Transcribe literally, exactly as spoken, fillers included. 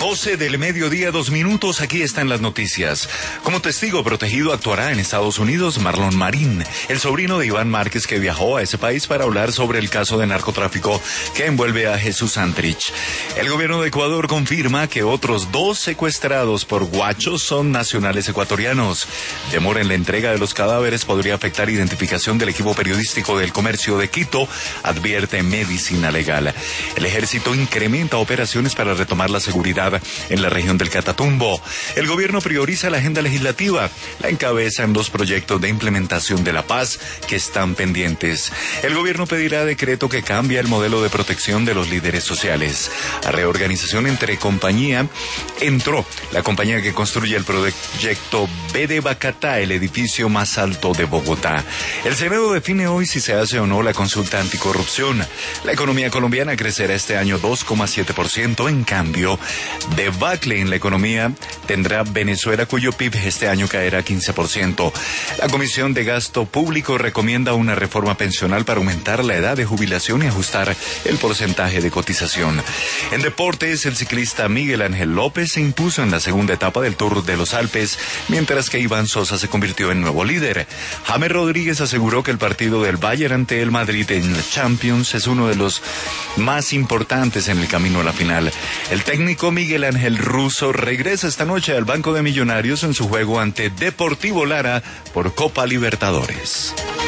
doce del mediodía, dos minutos, aquí están las noticias. Como testigo protegido actuará en Estados Unidos Marlon Marín, el sobrino de Iván Márquez, que viajó a ese país para hablar sobre el caso de narcotráfico que envuelve a Jesús Santrich. El gobierno de Ecuador confirma que otros dos secuestrados por guachos son nacionales ecuatorianos. Demora en la entrega de los cadáveres podría afectar identificación del equipo periodístico del comercio de Quito, advierte Medicina Legal. El ejército incrementa operaciones para retomar la seguridad en la región del Catatumbo. El gobierno prioriza la agenda legislativa, la encabezan los proyectos de implementación de la paz que están pendientes. El gobierno pedirá decreto que cambie el modelo de protección de los líderes sociales. A reorganización entre compañía entró la compañía que construye el proyecto B de Bacatá, el edificio más alto de Bogotá. El Senado define hoy si se hace o no la consulta anticorrupción. La economía colombiana crecerá este año dos coma siete por ciento, en cambio, debacle en la economía tendrá Venezuela, cuyo P I B este año caerá quince por ciento. La Comisión de Gasto Público recomienda una reforma pensional para aumentar la edad de jubilación y ajustar el porcentaje de cotización. En deportes, el ciclista Miguel Ángel López se impuso en la segunda etapa del Tour de los Alpes, mientras que Iván Sosa se convirtió en nuevo líder. James Rodríguez aseguró que el partido del Bayern ante el Madrid en la Champions es uno de los más importantes en el camino a la final. El técnico Miguel Ángel Russo regresa esta noche al Banco de Millonarios en su juego ante Deportivo Lara por Copa Libertadores.